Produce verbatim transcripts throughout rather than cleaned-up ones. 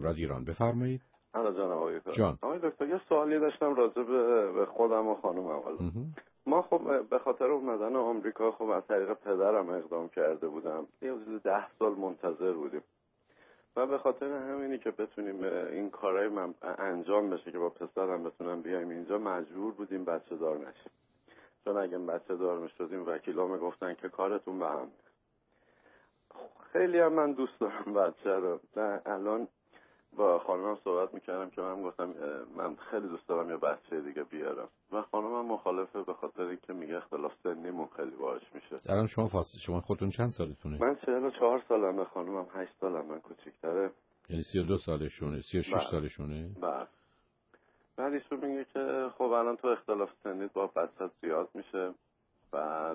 رادیو ایران. بفرمایید. آره جان آقای دکتر. جان آقای دکتر یه سوالی داشتم راجع به خودم و خانومم. والا ما خب به خاطر اومدن آمریکا خب از طریق پدرم اقدام کرده بودم. یه حدود ده سال منتظر بودیم و به خاطر همینی که بتونیم این کارهای من انجام بشه که با پسرم بتونم بیایم اینجا مجبور بودیم بچه دار نشیم، چون اگه بچه دار میشدیم وکیلا میگفتن که کارتون به هم. خیلی هم من دوست دارم بچه رو. الان با خانمم صحبت میکردم که من گفتم من خیلی دوست دارم یه بچه دیگه بیارم و خانمم مخالفه به خاطر اینکه میگه اختلاف سنیمون خیلی باعث میشه. الان شما فاصله شما خودتون چند سالتونه؟ من چهل و چهار سالمه، خانمم هشت سالم من کوچیک‌تره. یعنی سی و دو سالشونه، سی و شش سالشونه؟ بله. بعد ایشون میگه که خب الان تو اختلاف سنیت با بچت زیاد میشه. بعد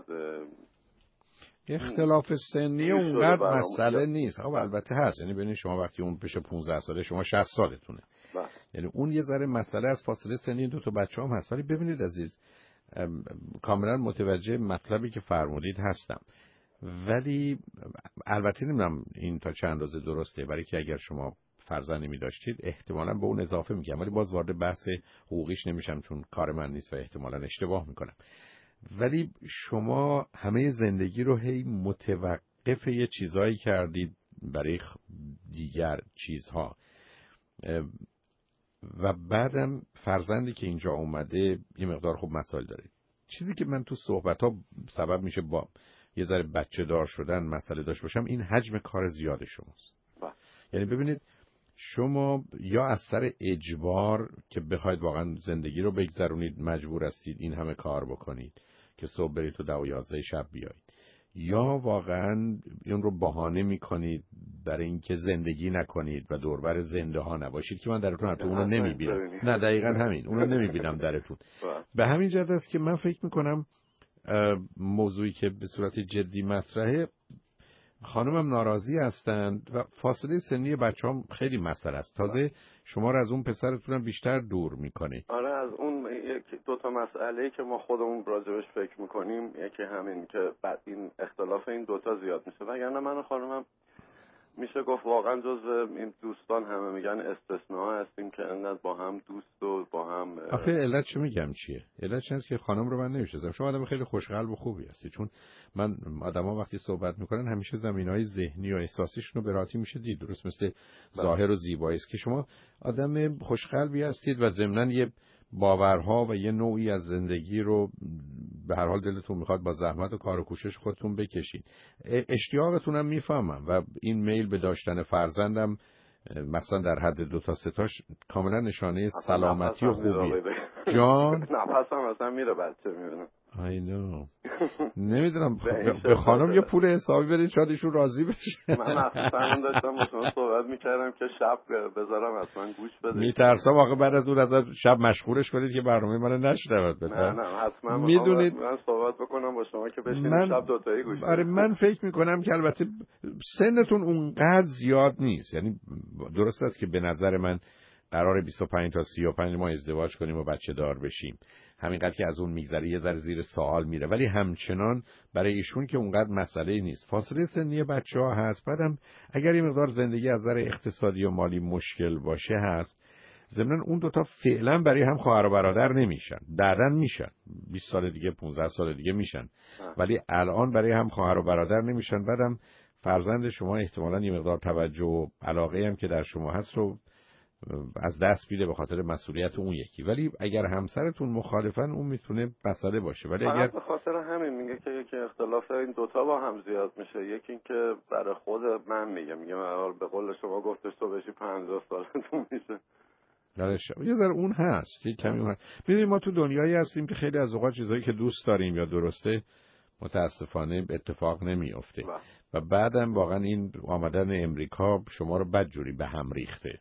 اختلاف سنی اونقدر مسئله نیست. خب البته هست، یعنی ببینید شما وقتی اون بشه پانزده ساله شما شصت سالتونه، بله. یعنی اون یه ذره مسئله از فاصله سنی دو تا بچه‌ام هست. ولی ببینید عزیز، کاملا متوجه مطلبی که فرمودید هستم، ولی البته نمیدونم این تا چند اندازه درسته، برای که اگر شما فرزندی می داشتید احتمالاً به اون اضافه میگم، ولی باز وارد بحث حقوقیش نمیشم چون کار من نیست و احتمالاً اشتباه میکنم. ولی شما همه زندگی رو هی متوقف یه چیزایی کردید برای دیگر چیزها و بعدم فرزندی که اینجا اومده یه مقدار خوب مسائل داره. چیزی که من تو صحبت‌ها سبب میشه با یه ذره بچه دار شدن مسئله داشت باشم، این حجم کار زیاد شماست. یعنی ببینید شما یا از سر اجبار که بخواید واقعا زندگی رو بگذرونید مجبور هستید این همه کار بکنید که صبح برید تو ده و یازده شب بیایید، یا واقعا این رو بهانه میکنید برای اینکه زندگی نکنید و دوربر زنده ها نباشید که من درتون حتی اونو نمیبینم. نه دقیقاً همین، اونو نمیبینم درتون. به همین جهت است که من فکر میکنم موضوعی که به صورت جدی مطرحه، خانمم ناراضی هستند و فاصله سنی بچه‌ام خیلی مسئله است. تازه شما رو از اون پسرتونم بیشتر دور میکنه. آره از اون دو تا مسئله که ما خودمون راجبش فکر میکنیم، یکی همین که بعد این اختلاف این دوتا زیاد میشه، وگرنه من و خانمم میشه گفت واقعا جز این دوستان همه میگن استثناء هستیم که انقدر با هم دوست و با هم. آخه علت چه میگم چیه؟ علت چیه که خانم رو من نمیشناسم. شما آدم خیلی خوشقلب و خوبی هستی، چون من آدما وقتی صحبت میکنن همیشه زمینهای ذهنی و احساسیشون رو به راحتی میشه دید، درست مثل ظاهر و زیبایی است که شما آدم خوشقلبی هستید و ضمناً یه باورها و یه نوعی از زندگی رو به هر حال دلتون میخواد با زحمت و کار و کوشش خودتون بکشید. اشتیاقتونم میفهمم و این میل به داشتن فرزندم مثلا در حد دو تا سه تاش کاملا نشانه سلامتی و خوبیه. جان نفسم اصلا میره بچه میبینم. I know. نمیدونم به خانم یه پول حسابی بدید شاید ایشون راضی بشه. من مخصوصا داشتم با شما صحبت میکردم که شب بذارم حتما گوش بده. میترسم واقعا بعد از اون از شب مشغولش کنید که برنامه منو نشنود. نه نه حتما میدونید من صحبت بکنم با شما که بشینیم شب دو تایی گوش بدید. آره من فکر میکنم که البته سنتون اونقدر زیاد نیست، یعنی درست است که به نظر من قراره بیست و پنج تا سی و پنج ما ازدواج کنیم و بچه دار بشیم، همینقدر که از اون میگذره یه ذره زیر سوال میره، ولی همچنان برای ایشون که اونقدر مسئله نیست. فاصله سنی بچه ها هست، بعدم اگر یه مقدار زندگی از نظر اقتصادی و مالی مشکل باشه هست. ضمن اون دوتا فعلا برای هم خواهر و برادر نمیشن، بعدن میشن، بیست سال دیگه پانزده سال دیگه میشن، ولی الان برای هم خواهر و برادر نمیشن. بعدم فرزند شما احتمالاً یه مقدار توجه و علاقه هم که در شما هست رو از دست میده به خاطر مسئولیت اون یکی، ولی اگر همسرتون مخالفن اون میتونه مسئله باشه. ولی اگر به خاطر همین میگه که یکی اختلاف این دوتا با هم زیاد میشه، یکی این که برای خود من میگه میگه من به قول شما گفتش تو بشی پنجاه سالتون میشه. یه ذره اون هست، یه کمی اون هست. میدونید ما تو دنیایی هستیم که خیلی از اوقات چیزایی که دوست داریم یا درسته متاسفانه اتفاق نمیافته و بعدم واقعا این آمدن امریکا شما رو بدجوری به هم ریخته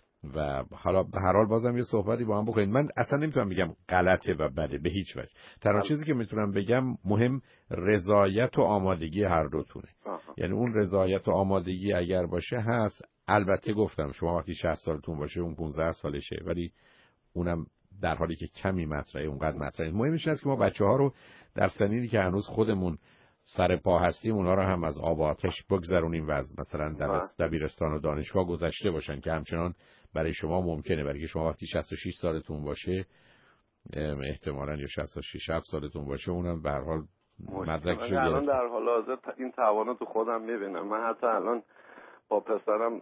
و حالا به هر حال بازم یه صحبتی با هم بکنید. من اصلا نمیتونم بگم غلطه و بده به هیچ وجه. تنها چیزی که میتونم بگم مهم رضایت و آمادگی هر دوتونه. یعنی اون رضایت و آمادگی اگر باشه هست. البته گفتم شما وقتی شصت سالتون باشه اون پانزده سالشه، ولی اونم در حالی که کمی مطرحه اونقدر مطرحه. مهمش اینه که ما بچه‌ها رو در سنینی که هنوز خودمون سر پا هستیم اونها رو هم از آب و آتش بگذرونیم و از مثلا دبیرستان و دانشگاه گذشته باشن که همچنان برای شما ممکنه، برای که شما وقتی شصت و شش سالتون باشه احتمالاً یا شصت و شش هفت سالتون باشه اونم به هر حال مدرکش رو الان در حال حاضر این توانو تو خودم میبینم. من حتی الان با پسرم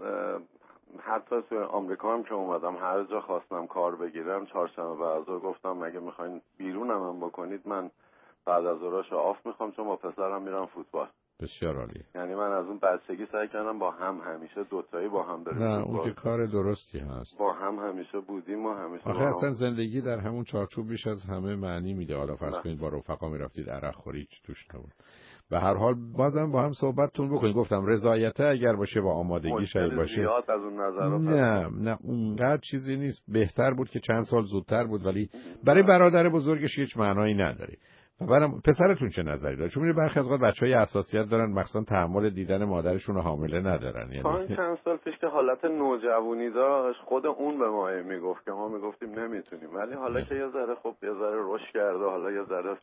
حتی تو آمریکا هم که اومدم هر جا خواستم کار بگیرم چهارشنبه بعد از گفتم مگه میخواین بیرونم هم بکنید من بعد از ظهرشو آف میخوام چون با پسرم میرم فوتبال. بسیار عالی. یعنی من از اون بچگی سعی کردم با هم همیشه دوتایی با هم بریم. نه اون که کار درستی هست. با هم همیشه بودیم و همیشه آخه اصلا زندگی در همون چارچوب بیش از همه معنی میده. حالا فرض کنید با رفقا میرفتید عرق خوری توش نبود. به هر حال بازم با هم صحبتتون بکنید. گفتم رضایت اگر باشه و آمادگی شاید باشه. زیاد از اون نظر نه نه اونقدر چیزی نیست. بهتر بود که چند سال زودتر بود ولی برای برادر بزرگش هیچ معنایی نداره. برام پسرتون چه نظری داره؟ چون میره برخی از اوقات بچه‌های حساسیت دارن مخصوصا تحمل دیدن مادرشون رو حامله ندارن. یعنی چند سال پیش که حالت نوجوانی داشت خود اون به ما میگفت که ما میگفتیم نمیتونیم، ولی حالا نه. که یه ذره خب یه ذره رشد کرده، حالا یه ذره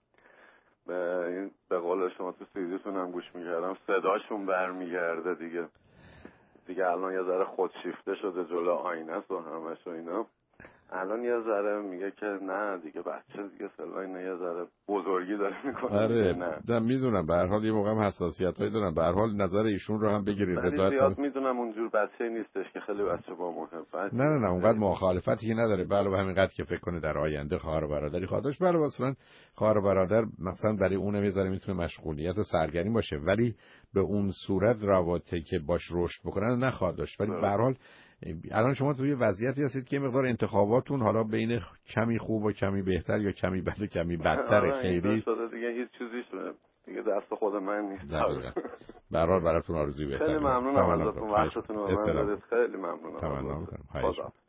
به این به قول شما تو سیدیتون هم گوش میکردم صداشون برمیگرده دیگه دیگه الان یه ذره خودشیفته شده جلو آینه است و همش و اینا. الان یه ذره میگه که نه دیگه بچه دیگه فلان نه یه ذره بزرگی داره میکنه. آره نه میدونم به هر حال یه موقع هم حساسیتایی دارن. به هر حال نظر ایشون رو هم بگیرید. رضایت زیاد هم... میدونم اونجور بچه نیستش که خیلی بچه با محبت. نه نه نه اونقدر مخالفتی نداره. بله و همینقدر که فکر کنه در آینده خواهر و برادری خواهد داشت. بله مثلا خواهر و برادر مثلا برای اونم یه ذره میتونه مشغولیت و سرگرمی باشه ولی به اون صورت رابطه‌ای که باش رشد بکنن نخواهد داشت. ولی به هر حال الان شما توی وضعیتی هستید که مقدار انتخاباتون حالا بین کمی خوب و کمی بهتر یا کمی بد و کمی بدتر خیلی شده دیگه هیچ چیزیش دیگه دست خود من نیست. به هر حال براتون آرزوی بهتر. خیلی ممنونم ازتون وقتتون رو به من دادید. خیلی ممنونم. تمام.